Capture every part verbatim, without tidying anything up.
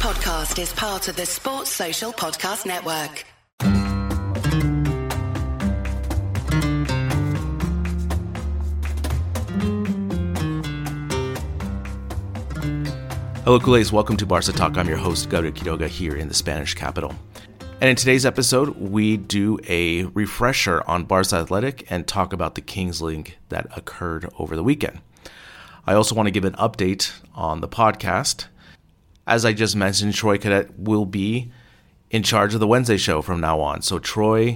podcast is part of the Sports Social Podcast Network. Hello, Culés. Welcome to Barca Talk. I'm your host, Gabriel Quiroga, here in the Spanish capital. And in today's episode, we do a refresher on Barca Athletic and talk about the Kings League that occurred over the weekend. I also want to give an update on the podcast. As I just mentioned, Troy Cadet will be in charge of the Wednesday show from now on. So Troy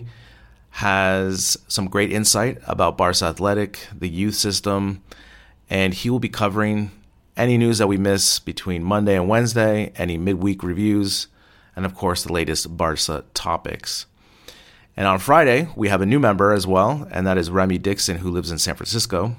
has some great insight about Barca Athletic, the youth system, and he will be covering any news that we miss between Monday and Wednesday, any midweek reviews, and of course the latest Barca topics. And on Friday, we have a new member as well, and that is Remy Dixon, who lives in San Francisco.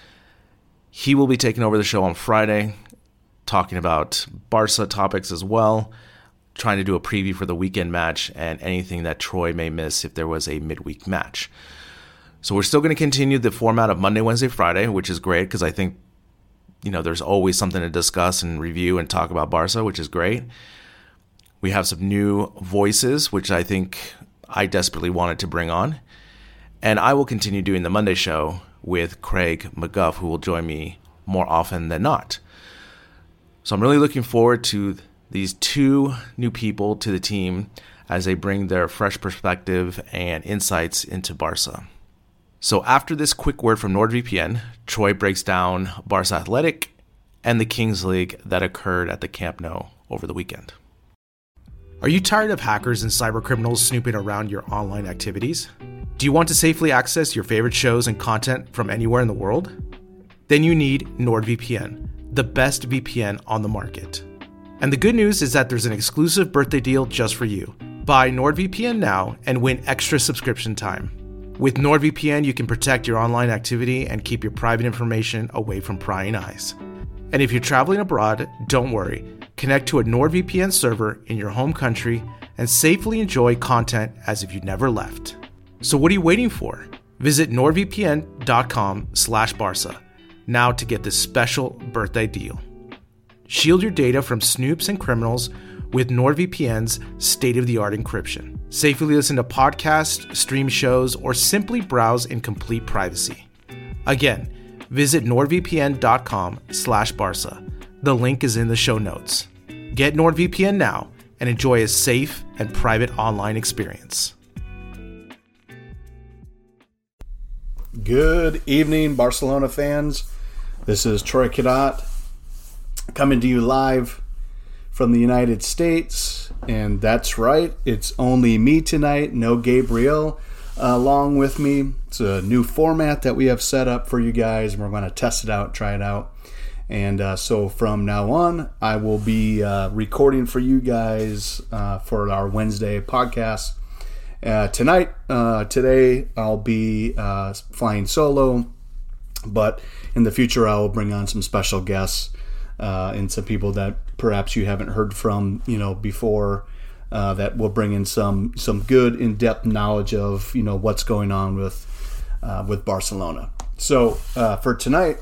He will be taking over the show on Friday, talking about Barca topics as well, trying to do a preview for the weekend match and anything that Troy may miss if there was a midweek match. So we're still going to continue the format of Monday, Wednesday, Friday, which is great because I think, you know, there's always something to discuss and review and talk about Barca, which is great. We have some new voices, which I think I desperately wanted to bring on. And I will continue doing the Monday show with Craig McGuff, who will join me more often than not. So I'm really looking forward to these two new people to the team as they bring their fresh perspective and insights into Barca. So after this quick word from NordVPN, Troy breaks down Barca Athletic and the Kings League that occurred at the Camp Nou over the weekend. Are you tired of hackers and cybercriminals snooping around your online activities? Do you want to safely access your favorite shows and content from anywhere in the world? Then you need NordVPN, the best V P N on the market. And the good news is that there's an exclusive birthday deal just for you. Buy NordVPN now and win extra subscription time. With NordVPN, you can protect your online activity and keep your private information away from prying eyes. And if you're traveling abroad, don't worry. Connect to a NordVPN server in your home country and safely enjoy content as if you never left. So what are you waiting for? Visit nordvpn.com slash Barca now to get this special birthday deal. Shield your data from snoops and criminals with NordVPN's state-of-the-art encryption. Safely listen to podcasts, stream shows, or simply browse in complete privacy. Again, visit nordvpn.com slash Barca. The link is in the show notes. Get NordVPN now and enjoy a safe and private online experience. Good evening, Barcelona fans. This is Troy Cadet coming to you live from the United States. And that's right, it's only me tonight, no Gabriel uh, along with me. It's a new format that we have set up for you guys, and we're going to test it out, try it out. And uh, so from now on, I will be uh, recording for you guys uh, for our Wednesday podcast. Uh, tonight, uh, today, I'll be uh, flying solo, but in the future, I will bring on some special guests uh, and some people that perhaps you haven't heard from, you know, before. Uh, that will bring in some some good in-depth knowledge of, you know, what's going on with uh, with Barcelona. So uh, for tonight,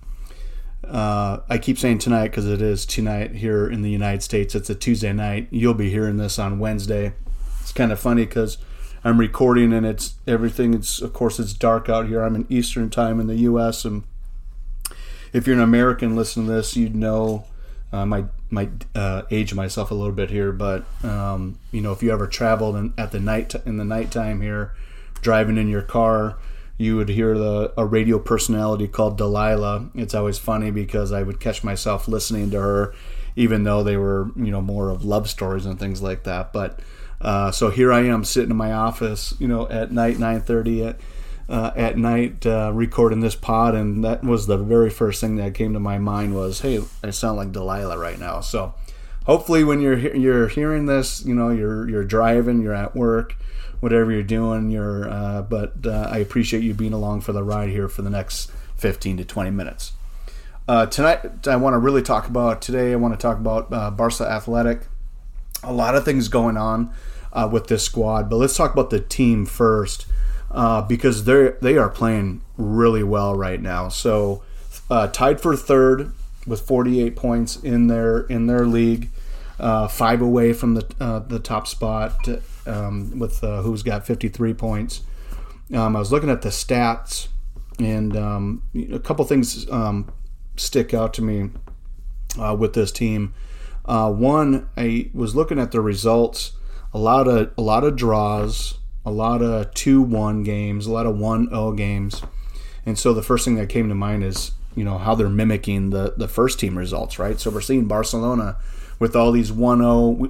uh, I keep saying tonight because it is tonight here in the United States. It's a Tuesday night. You'll be hearing this on Wednesday. It's kind of funny because I'm recording and it's everything. It's of course it's dark out here. I'm in Eastern time in the U S and if you're an American listening to this, you'd know. I uh, might might uh, age myself a little bit here, but um, you know, if you ever traveled in, at the night in the nighttime here, driving in your car, you would hear the a radio personality called Delilah. It's always funny because I would catch myself listening to her, even though they were, you know, more of love stories and things like that. But uh, so here I am sitting in my office, you know, at night, nine thirty at uh, at night, uh, recording this pod, and that was the very first thing that came to my mind was, hey, I sound like Delilah right now. So hopefully, when you're you're hearing this, you know, you're you're driving, you're at work, whatever you're doing, you're. Uh, but uh, I appreciate you being along for the ride here for the next fifteen to twenty minutes. Uh, tonight, I want to really talk about today. I want to talk about uh, Barca Athletic. A lot of things going on uh, with this squad, but let's talk about the team first. Uh, because they they are playing really well right now. So uh, tied for third with forty-eight points in their in their league. uh, five away from the uh, the top spot um, with uh, who's got fifty-three points. Um, I was looking at the stats, and um, a couple things um, stick out to me uh, with this team. Uh, one, I was looking at the results. A lot of a lot of draws, a lot of two one games, a lot of one oh games. And so the first thing that came to mind is, you know, how they're mimicking the, the first team results, right? So we're seeing Barcelona with all these one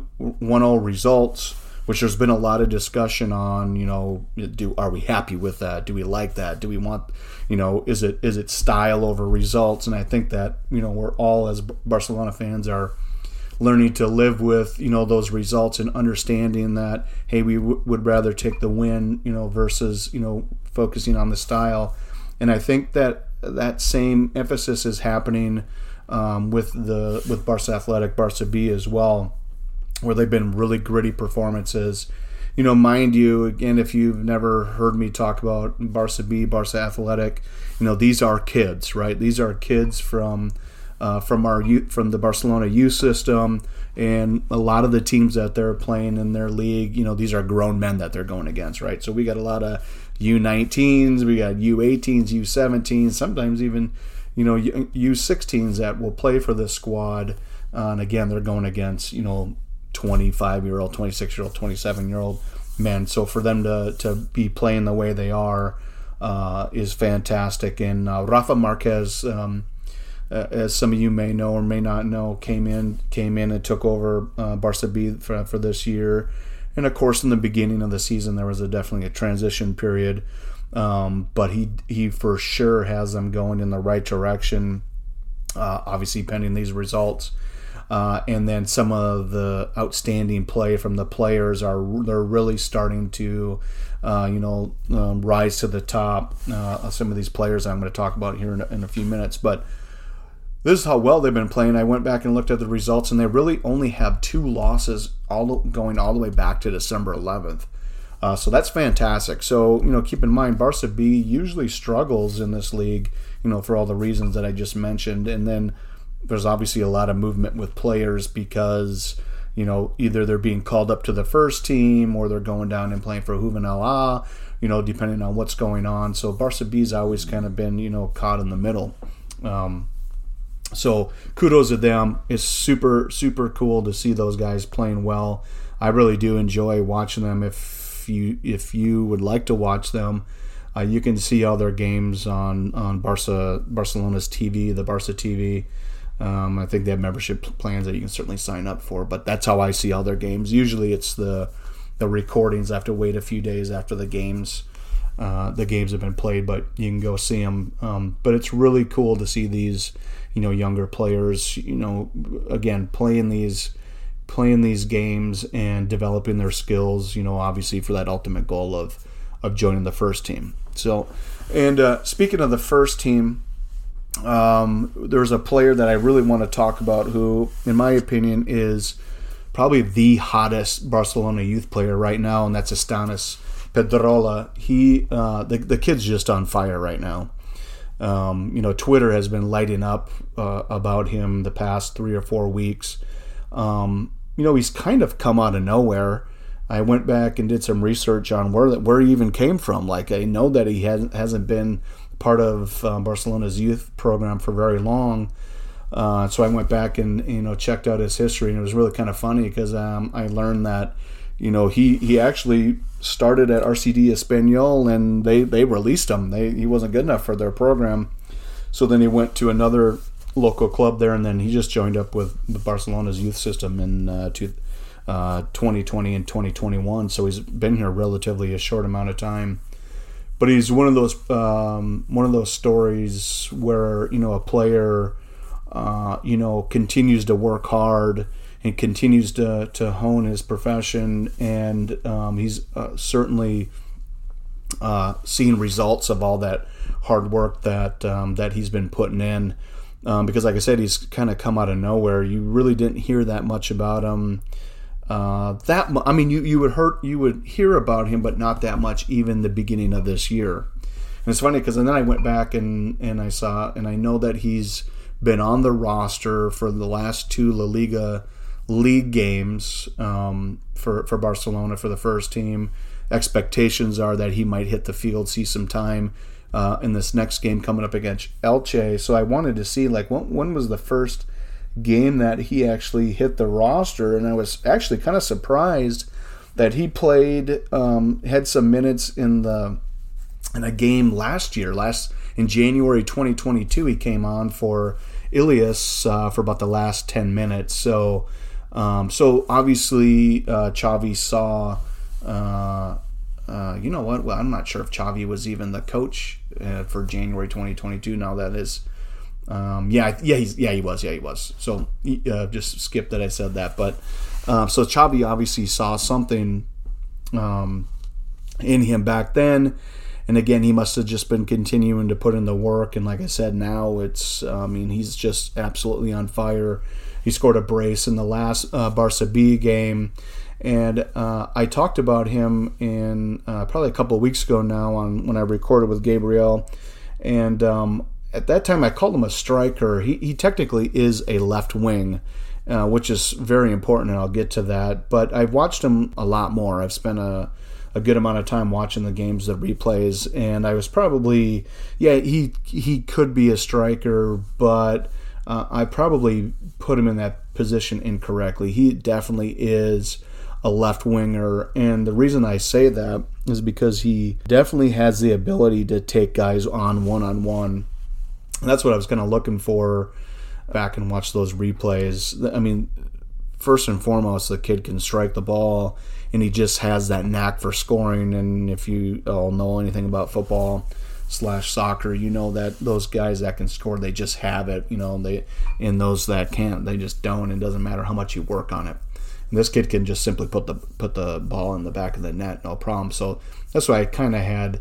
oh results, which there's been a lot of discussion on, you know, do are we happy with that? Do we like that? Do we want, you know, is it is it style over results? And I think that, you know, we're all as Barcelona fans are learning to live with, you know, those results and understanding that, hey, we w- would rather take the win, you know, versus, you know, focusing on the style. And I think that that same emphasis is happening um, with the with Barca Athletic, Barca B as well, where they've been really gritty performances. You know, mind you, again, if you've never heard me talk about Barca B, Barca Athletic, you know, these are kids, right? These are kids from uh, from our youth, from the Barcelona youth system, and a lot of the teams that they're playing in their league, you know, these are grown men that they're going against, right? So we got a lot of U nineteens, we got U eighteens, U seventeens, sometimes even, you know, U sixteens that will play for this squad. Uh, and again, they're going against, you know, twenty-five-year-old, twenty-six-year-old, twenty-seven-year-old men. So for them to, to be playing the way they are uh, is fantastic. And uh, Rafa Marquez, um, uh, as some of you may know or may not know, came in came in and took over uh, Barca B for, for this year. And of course, in the beginning of the season, there was a, definitely a transition period. Um, but he he for sure has them going in the right direction, uh, obviously pending these results. Uh, and then some of the outstanding play from the players are they're really starting to, uh, you know, um, rise to the top. Uh, some of these players I'm going to talk about here in a, in a few minutes. But this is how well they've been playing. I went back and looked at the results, and they really only have two losses all going all the way back to December eleventh. Uh, so that's fantastic. So, you know, keep in mind, Barca B usually struggles in this league, you know, for all the reasons that I just mentioned. And then there's obviously a lot of movement with players because, you know, either they're being called up to the first team or they're going down and playing for Juvenil A, you know, depending on what's going on. So Barca B's always kind of been, you know, caught in the middle. Um, so kudos to them. It's super, super cool to see those guys playing well. I really do enjoy watching them. If you if you would like to watch them, uh, you can see all their games on, on Barca Barcelona's T V, the Barca T V. Um, I think they have membership plans that you can certainly sign up for, but that's how I see all their games. Usually it's the the recordings. I have to wait a few days after the games uh, the games have been played, but you can go see them. Um, but it's really cool to see these, you know, younger players, you know, again, playing these playing these games and developing their skills, you know, obviously for that ultimate goal of, of joining the first team. So, and uh, speaking of the first team, Um, there's a player that I really want to talk about who, in my opinion, is probably the hottest Barcelona youth player right now, and that's Stanis Pedrola. He, uh, the, the kid's just on fire right now. Um, you know, Twitter has been lighting up uh, about him the past three or four weeks. Um, you know, he's kind of come out of nowhere. I went back and did some research on where where he even came from. Like, I know that he hasn't hasn't been part of um, Barcelona's youth program for very long. Uh, so I went back and, you know, checked out his history, and it was really kind of funny because um, I learned that, you know, he, he actually started at R C D Espanyol, and they, they released him. They He wasn't good enough for their program. So then he went to another local club there, and then he just joined up with the Barcelona's youth system in uh, to, uh, twenty twenty and twenty twenty-one. So he's been here relatively a short amount of time. But he's one of those um, one of those stories where, you know, a player, uh, you know, continues to work hard and continues to, to hone his profession, and um, he's uh, certainly uh, seen results of all that hard work that um, that he's been putting in. Um, because, like I said, he's kind of come out of nowhere. You really didn't hear that much about him. Uh, that I mean, you, you would hurt you would hear about him, but not that much. Even the beginning of this year, and it's funny because then I went back and, and I saw and I know that he's been on the roster for the last two La Liga league games um, for, for Barcelona for the first team. Expectations are that he might hit the field, see some time uh, in this next game coming up against Elche. So I wanted to see, like, when, when was the first game that he actually hit the roster, and I was actually kind of surprised that he played, um, had some minutes in the in a game last year. Last in January twenty twenty-two, he came on for Ilias uh, for about the last ten minutes. So, um, so obviously uh, Xavi saw. Uh, uh, you know what? Well, I'm not sure if Xavi was even the coach uh, for January twenty twenty-two. Now that is. Um, yeah, yeah, he's, yeah, he was, yeah, he was. So uh, just skip that I said that, but um, so Xavi obviously saw something um, in him back then, and again, he must have just been continuing to put in the work. And like I said, now it's, I mean, he's just absolutely on fire. He scored a brace in the last uh, Barca B game, and uh, I talked about him in uh, probably a couple of weeks ago now on when I recorded with Gabriel, and. Um, At that time, I called him a striker. He he technically is a left wing, uh, which is very important, and I'll get to that. But I've watched him a lot more. I've spent a, a good amount of time watching the games, the replays, and I was probably, yeah, he he could be a striker, but uh, I probably put him in that position incorrectly. He definitely is a left winger, and the reason I say that is because he definitely has the ability to take guys on one-on-one. And that's what I was kind of looking for back and watch those replays. I mean, first and foremost, the kid can strike the ball, and he just has that knack for scoring. And if you all know anything about football slash soccer, you know that those guys that can score, they just have it. You know, they and those that can't, they just don't. It doesn't matter how much you work on it. And this kid can just simply put the put the ball in the back of the net, no problem. So that's why I kind of had.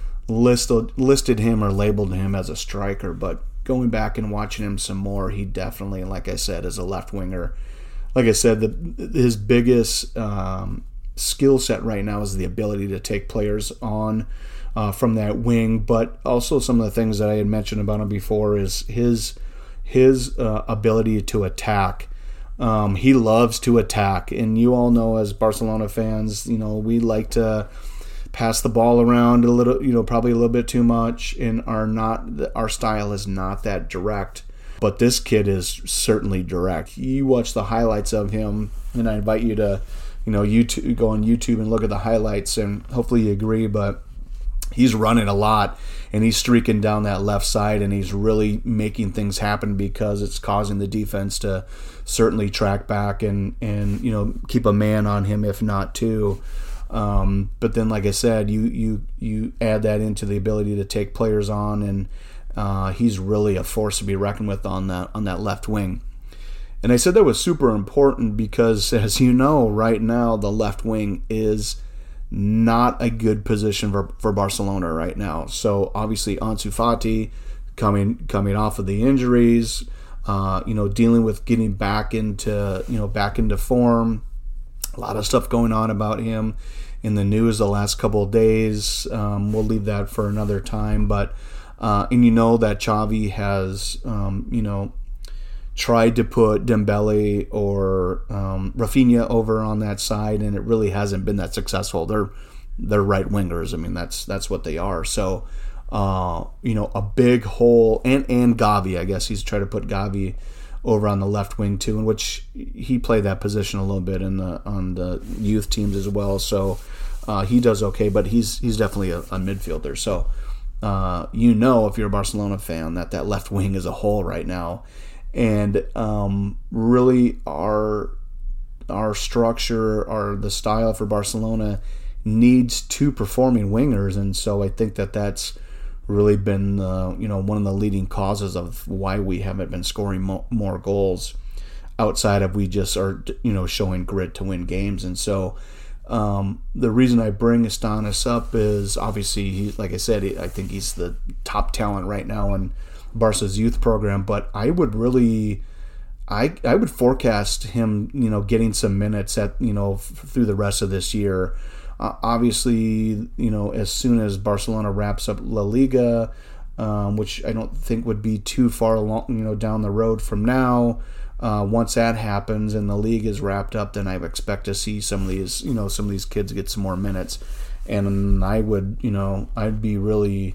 Listed listed him or labeled him as a striker, but going back and watching him some more, he definitely, like I said, is a left winger. Like I said, the, his biggest um, skill set right now is the ability to take players on uh, from that wing, but also some of the things that I had mentioned about him before is his his uh, ability to attack. Um, he loves to attack, and you all know as Barcelona fans, you know, we like to pass the ball around a little, you know, probably a little bit too much, and are not, our style is not that direct. But this kid is certainly direct. You watch the highlights of him, and I invite you to, you know, YouTube, go on YouTube and look at the highlights, and hopefully you agree, but he's running a lot, and he's streaking down that left side, and he's really making things happen because it's causing the defense to certainly track back and, and you know, keep a man on him, if not two. Um, but then, like I said, you, you you add that into the ability to take players on, and uh, he's really a force to be reckoned with on that on that left wing. And I said that was super important because, as you know, right now the left wing is not a good position for, for Barcelona right now. So obviously Ansu Fati coming coming off of the injuries, uh, you know, dealing with getting back into you know back into form. A lot of stuff going on about him in the news the last couple of days. Um, we'll leave that for another time. But uh, and you know that Xavi has um, you know tried to put Dembele or um, Rafinha over on that side, and it really hasn't been that successful. They're they're right wingers. I mean that's that's what they are. So uh, you know a big hole, and and Gavi. I guess he's tried to put Gavi over on the left wing too, in which he played that position a little bit in the on the youth teams as well. So uh, he does okay, but he's he's definitely a, a midfielder. So uh, you know, if you're a Barcelona fan, that that left wing is a hole right now, and um, really our our structure, our the style for Barcelona needs two performing wingers, and so I think that that's really been uh, you know one of the leading causes of why we haven't been scoring mo- more goals outside of we just are you know showing grit to win games. And so um, the reason I bring Estanis up is obviously he, like I said, he, I think he's the top talent right now in Barca's youth program, but I would really I I would forecast him you know getting some minutes at you know f- through the rest of this year. Uh, obviously, you know, as soon as Barcelona wraps up La Liga, um, which I don't think would be too far along, you know, down the road from now, Uh, once that happens and the league is wrapped up, then I expect to see some of these, you know, some of these kids get some more minutes, and I would, you know, I'd be really,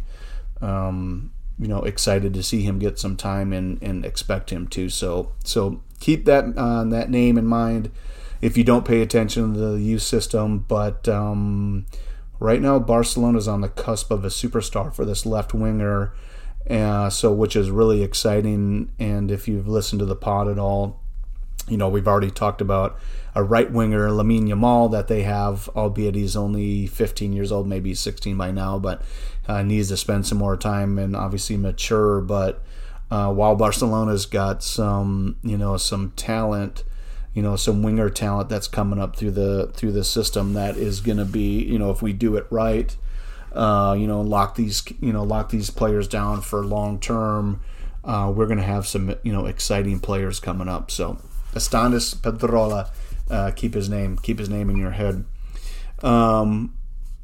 um, you know, excited to see him get some time and, and expect him to. So, so keep that uh, that name in mind if you don't pay attention to the youth system. But um, right now, Barcelona's on the cusp of a superstar for this left winger. Uh, so which is really exciting. And if you've listened to the pod at all, you know, we've already talked about a right winger, Lamine Yamal, that they have, albeit he's only fifteen years old, maybe sixteen by now, but uh, needs to spend some more time and obviously mature. But uh, while Barcelona's got some, you know, some talent, you know, some winger talent that's coming up through the through the system that is going to be, you know, if we do it right, Uh, you know, lock these, you know, lock these players down for long term. Uh, we're going to have some, you know, exciting players coming up. So, Stanis Pedrola, uh, keep his name, keep his name in your head. Um,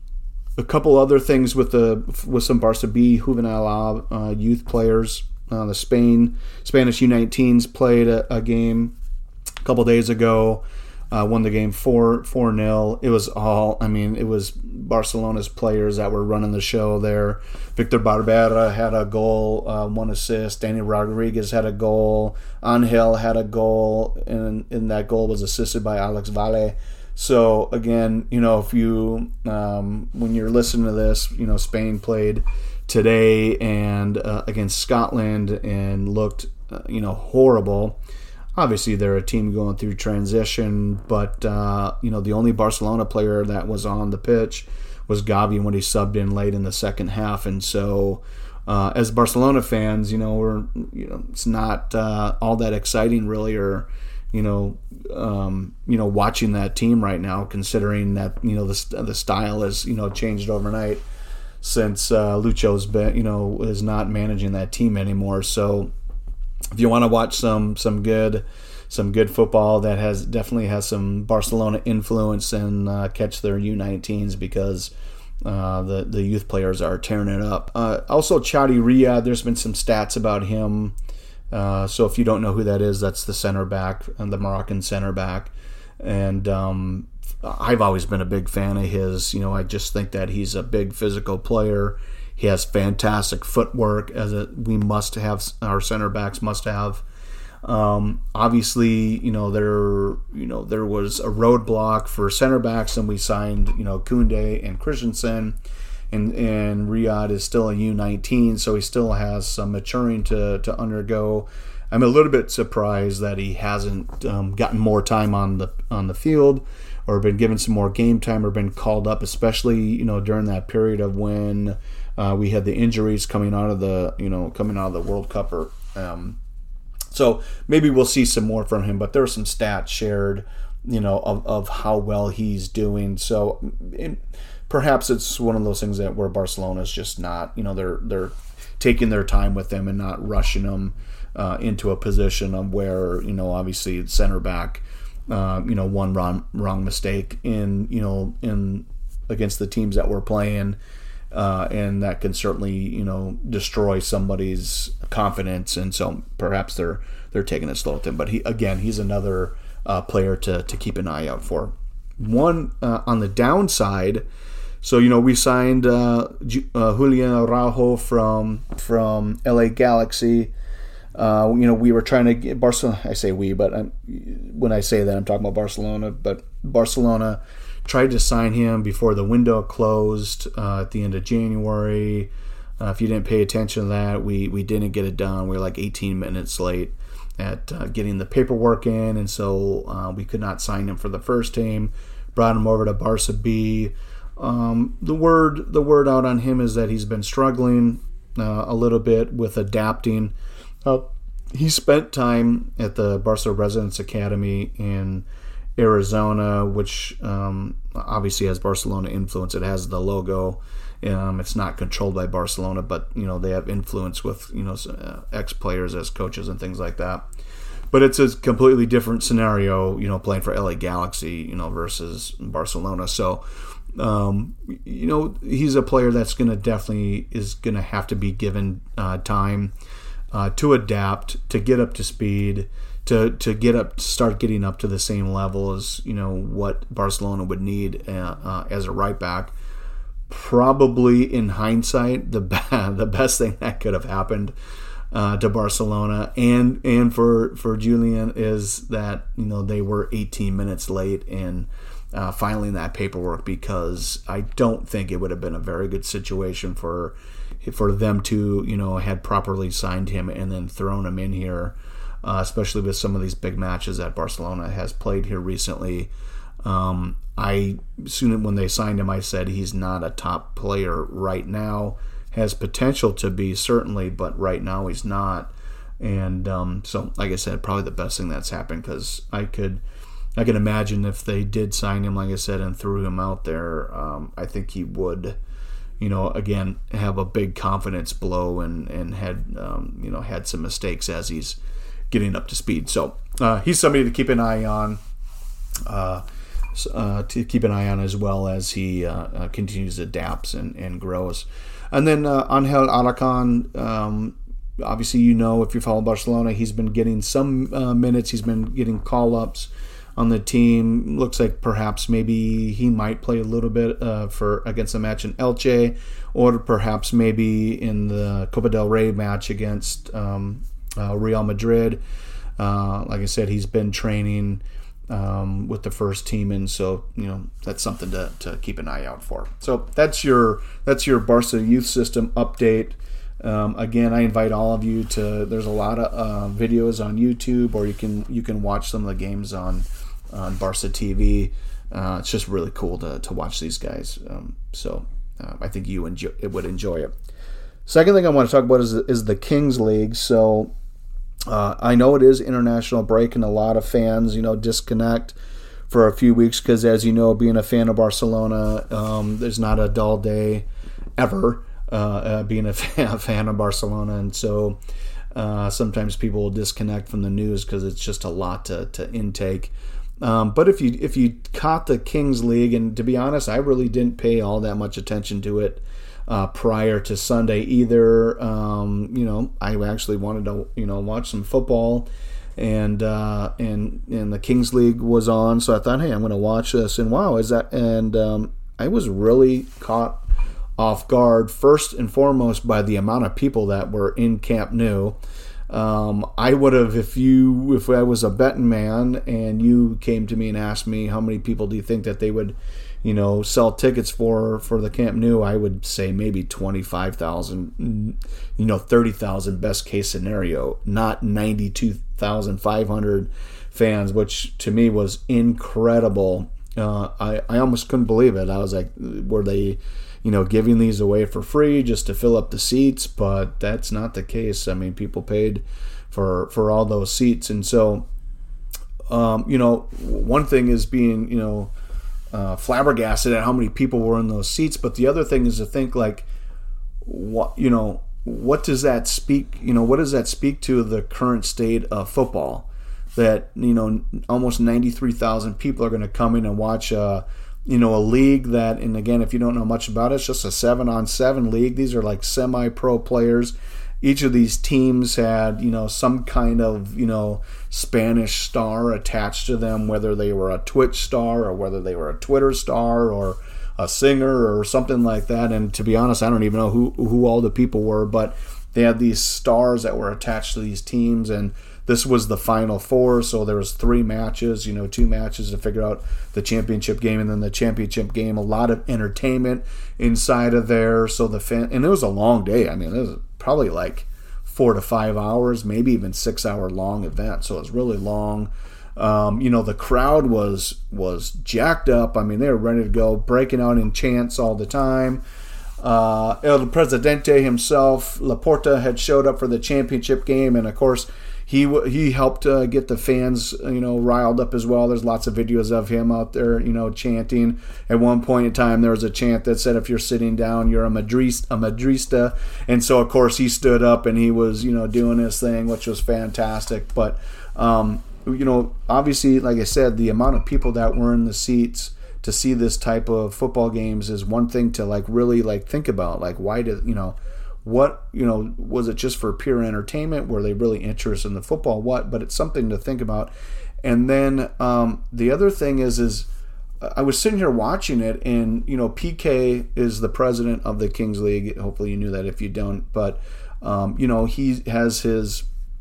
a couple other things with the with some Barca B Juvenil uh, youth players. Uh, the Spain Spanish U nineteens played a, a game a couple days ago. Uh, won the game four four nil. It was all, I mean, it was Barcelona's players that were running the show there. Victor Barbera had a goal, uh, one assist. Danny Rodriguez had a goal. Angel had a goal, and, and that goal was assisted by Alex Valle. So, again, you know, if you, um, when you're listening to this, you know, Spain played today and uh, against Scotland and looked, uh, you know, horrible. Obviously, they're a team going through transition, but uh, you know, the only Barcelona player that was on the pitch was Gavi when he subbed in late in the second half. And so, uh, as Barcelona fans, you know, we're you know, it's not uh, all that exciting, really, or you know, um, you know, watching that team right now, considering that you know the the style has you know changed overnight since uh, Lucho's been you know is not managing that team anymore. So, if you want to watch some some good some good football that has definitely has some Barcelona influence, and uh, catch their U nineteens because uh, the the youth players are tearing it up. Uh, also, Chadi Riyad, there's been some stats about him. Uh, so if you don't know who that is, that's the center back, and the Moroccan center back. And um, I've always been a big fan of his. You know, I just think that he's a big physical player. He has fantastic footwork, as a, we must have, our center backs must have. Um, obviously, you know there, you know there was a roadblock for center backs, and we signed, you know, Koundé and Christensen, and and Riyad is still a U nineteen, so he still has some maturing to to undergo. I'm a little bit surprised that he hasn't um, gotten more time on the on the field, or been given some more game time, or been called up, especially you know during that period of when. Uh, we had the injuries coming out of the, you know, coming out of the World Cup. Or, um, so maybe we'll see some more from him. But there are some stats shared, you know, of, of how well he's doing. So it, perhaps it's one of those things that where Barcelona's just not, you know, they're they're taking their time with him and not rushing him uh, into a position of where, you know, obviously center back, uh, you know, one wrong wrong mistake in, you know, in against the teams that we're playing. Uh, and that can certainly, you know, destroy somebody's confidence, and so perhaps they're they're taking it slow with him. But he, again, he's another uh, player to to keep an eye out for. One uh, on the downside, so you know we signed uh, uh, Julian Araujo from from L A Galaxy. Uh, you know we were trying to get Barcelona. I say we, but I'm, when I say that I'm talking about Barcelona. But Barcelona tried to sign him before the window closed uh, at the end of January. Uh, if you didn't pay attention to that, we, we didn't get it done. We were like eighteen minutes late at uh, getting the paperwork in, and so uh, we could not sign him for the first team. Brought him over to Barca B. Um, the word the word out on him is that he's been struggling uh, a little bit with adapting. Uh, he spent time at the Barca Residence Academy in Arizona, which um, obviously has Barcelona influence. It has the logo. Um, it's not controlled by Barcelona, but you know they have influence with you know uh, ex-players as coaches and things like that. But it's a completely different scenario, you know, playing for L A Galaxy, you know, versus Barcelona. So, um, you know, he's a player that's going to definitely is going to have to be given uh, time uh, to adapt, to get up to speed, to to get up, start getting up to the same level as, you know, what Barcelona would need uh, uh, as a right back. Probably in hindsight, the the best thing that could have happened uh, to Barcelona and and for for Julian is that, you know, they were eighteen minutes late in uh, filing that paperwork, because I don't think it would have been a very good situation for for them to, you know, had properly signed him and then thrown him in here, uh, especially with some of these big matches that Barcelona has played here recently. Um, I soon when they signed him, I said he's not a top player right now. Has potential to be, certainly, but right now he's not. And um, so, like I said, probably the best thing that's happened, because I could, I could imagine if they did sign him, like I said, and threw him out there, um, I think he would, you know, again, have a big confidence blow and and had um, you know had some mistakes as he's getting up to speed. So uh, he's somebody to keep an eye on. Uh, Uh, to keep an eye on as well as he uh, uh, continues to adapt and, and grows. And then uh, Angel Alarcón, um, obviously, you know, if you follow Barcelona, he's been getting some uh, minutes. He's been getting call-ups on the team. Looks like perhaps maybe he might play a little bit uh, for against a match in Elche, or perhaps maybe in the Copa del Rey match against um, uh, Real Madrid. Uh, like I said, he's been training Um, with the first team, and so, you know, that's something to, to keep an eye out for. So that's your that's your Barca youth system update. Um, again, I invite all of you to. There's a lot of uh, videos on YouTube, or you can you can watch some of the games on on Barca T V. Uh, it's just really cool to to watch these guys. Um, so uh, I think you enjoy, it would enjoy it. Second thing I want to talk about is is the Kings League. So. Uh, I know it is international break, and a lot of fans, you know, disconnect for a few weeks because, as you know, being a fan of Barcelona, um, there's not a dull day ever uh, uh, being a fan, a fan of Barcelona, and so uh, sometimes people will disconnect from the news because it's just a lot to, to intake. Um, but if you if you caught the Kings League, and to be honest, I really didn't pay all that much attention to it Uh, prior to Sunday either. Um, you know, I actually wanted to, you know, watch some football, and uh, and and the Kings League was on, so I thought, hey, I'm going to watch this, and wow, is that? And um, I was really caught off guard, first and foremost, by the amount of people that were in Camp Nou. Um, I would have, if you, if I was a betting man, and you came to me and asked me how many people do you think that they would, you know, sell tickets for for the Camp Nou, I would say maybe twenty-five thousand, you know, thirty thousand best case scenario, not ninety-two thousand five hundred fans, which to me was incredible. Uh, I, I almost couldn't believe it. I was like, were they, you know, giving these away for free just to fill up the seats? But that's not the case. I mean, people paid for, for all those seats. And so, um, you know, one thing is being, you know, Uh, flabbergasted at how many people were in those seats, but the other thing is to think, like, what, you know, what does that speak, you know, what does that speak to the current state of football? That, you know, almost ninety-three thousand people are going to come in and watch a, you know, a league that, and again, if you don't know much about it, it's just a seven on seven league. These are like semi-pro players. Each of these teams had, you know, some kind of, you know, Spanish star attached to them, whether they were a Twitch star or whether they were a Twitter star or a singer or something like that. And to be honest, I don't even know who, who all the people were, but they had these stars that were attached to these teams, and this was the Final Four, so there was three matches, you know, two matches to figure out the championship game, and then the championship game, a lot of entertainment inside of there. So the fan, and it was a long day. I mean, it was probably like four to five hours, maybe even six hour long event. So it was really long. Um, you know, the crowd was was jacked up. I mean, they were ready to go, breaking out in chants all the time. Uh, El Presidente himself, Laporta, had showed up for the championship game, and of course, he he helped uh, get the fans, you know, riled up as well. There's lots of videos of him out there, you know, chanting. At one point in time, there was a chant that said, "If you're sitting down, you're a Madrista." A Madrista. And so, of course, he stood up and he was, you know, doing his thing, which was fantastic. But, um, you know, obviously, like I said, the amount of people that were in the seats to see this type of football games is one thing to, like, really, like, think about. Like, why did, you know, what, you know, was it just for pure entertainment? Were they really interested in the football? What? But it's something to think about. And then um, the other thing is, is I was sitting here watching it, and, you know, P K is the president of the Kings League. Hopefully you knew that if you don't. But, um, you know, he has his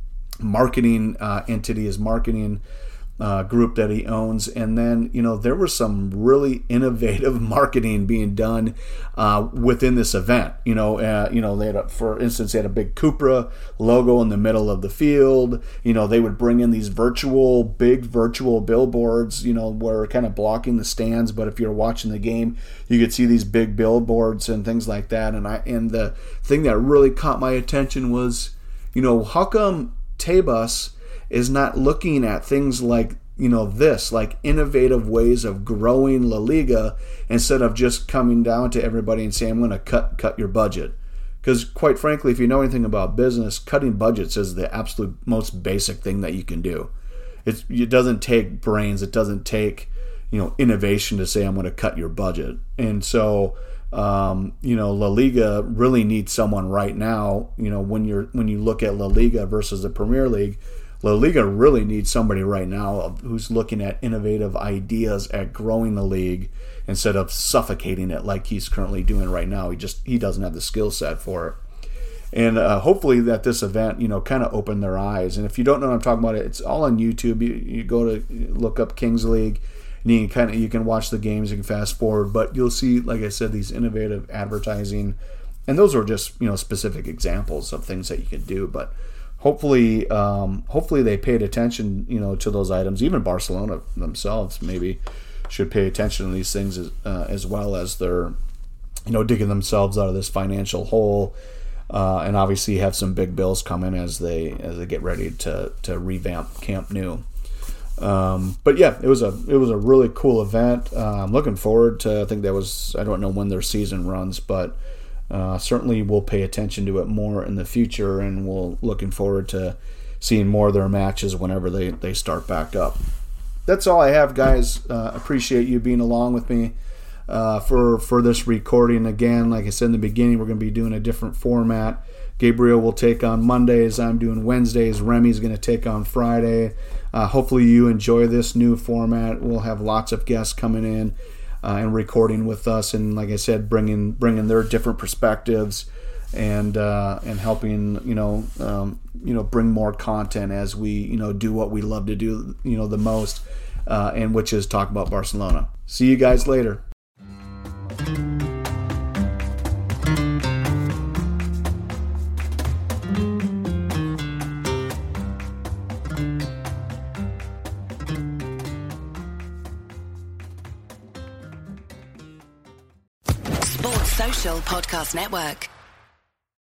marketing uh, entity, his marketing uh, group that he owns. And then, you know, there was some really innovative marketing being done uh, within this event. You know, uh, you know, they had, a, for instance, they had a big Cupra logo in the middle of the field. You know, they would bring in these virtual, big virtual billboards, you know, where kind of blocking the stands. But if you're watching the game, you could see these big billboards and things like that. And I, and the thing that really caught my attention was, you know, how come Tebas is not looking at things like, you know, this, like innovative ways of growing La Liga, instead of just coming down to everybody and saying, I'm going to cut cut your budget. Because quite frankly, if you know anything about business, cutting budgets is the absolute most basic thing that you can do. It's, it doesn't take brains. It doesn't take, you know, innovation to say, I'm going to cut your budget. And so, um, you know, La Liga really needs someone right now. You know, when you're when you look at La Liga versus the Premier League, La Liga really needs somebody right now who's looking at innovative ideas at growing the league instead of suffocating it like he's currently doing right now. He just he doesn't have the skill set for it. And uh, hopefully that this event, you know, kind of opened their eyes. And if you don't know what I'm talking about, it's all on YouTube. You, you go to look up Kings League, and you can kind of you can watch the games. You can fast forward, but you'll see, like I said, these innovative advertising, and those are just, you know, specific examples of things that you can do. But Hopefully, um, hopefully they paid attention, you know, to those items. Even Barcelona themselves maybe should pay attention to these things as, uh, as well as they're, you know, digging themselves out of this financial hole, uh, and obviously have some big bills coming as they as they get ready to to revamp Camp Nou. Um, but yeah, it was a it was a really cool event. Uh, I'm looking forward to. I think that was I don't know when their season runs, but. Uh, certainly we'll pay attention to it more in the future, and we'll looking forward to seeing more of their matches whenever they, they start back up. That's all I have, guys. Uh, appreciate you being along with me uh, for, for this recording. Again, like I said in the beginning, we're going to be doing a different format. Gabriel will take on Mondays. I'm doing Wednesdays. Remy's going to take on Friday. Uh, hopefully you enjoy this new format. We'll have lots of guests coming in Uh, and recording with us, and like I said, bringing bringing their different perspectives, and uh, and helping you know um, you know bring more content as we you know do what we love to do you know the most, uh, and which is talk about Barcelona. See you guys later. Social Podcast Network.